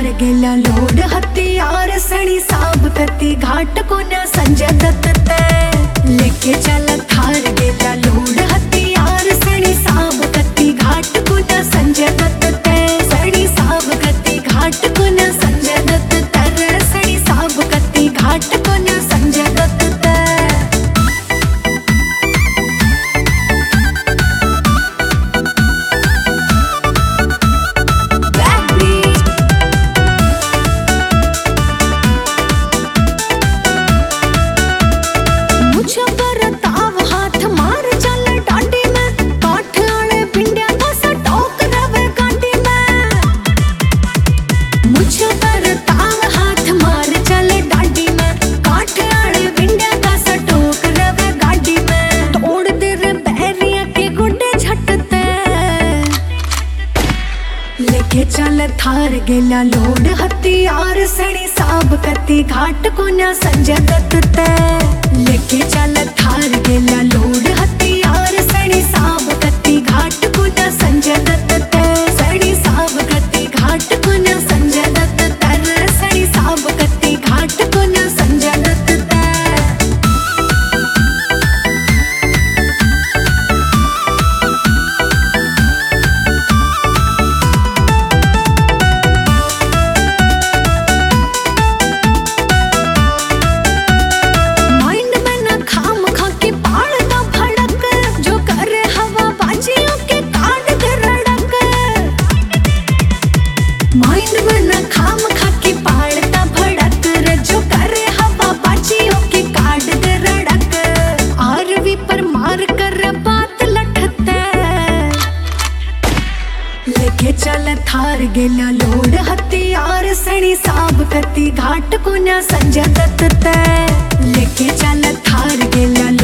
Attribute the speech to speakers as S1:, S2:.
S1: थार गेला लोड हथियार सणी साब कती घाट को न संजय दत्त तै लेके चल थार गेला लोड हथियार सणी साब कती घाट को न संजय दत्त तै सणी साब कती घाट को न संजय दत्त तै सणी साब कती घाट को न संजय दत्त तै चल थार गेला लोड हथियार सणी साब कती घाट को न संजय दत्त तै लेके चल थार गेला लोड हथियार सणी साब कती घाट को न संजय दत्त तै सणी साब कती घाट को न संजय दत्त तै सणी साब कती घाट को न संजय दत्त तै चल थार गेला लोड हथियार सणी साब कती घाट को न संजय दत्त तै लेके चल थार गेला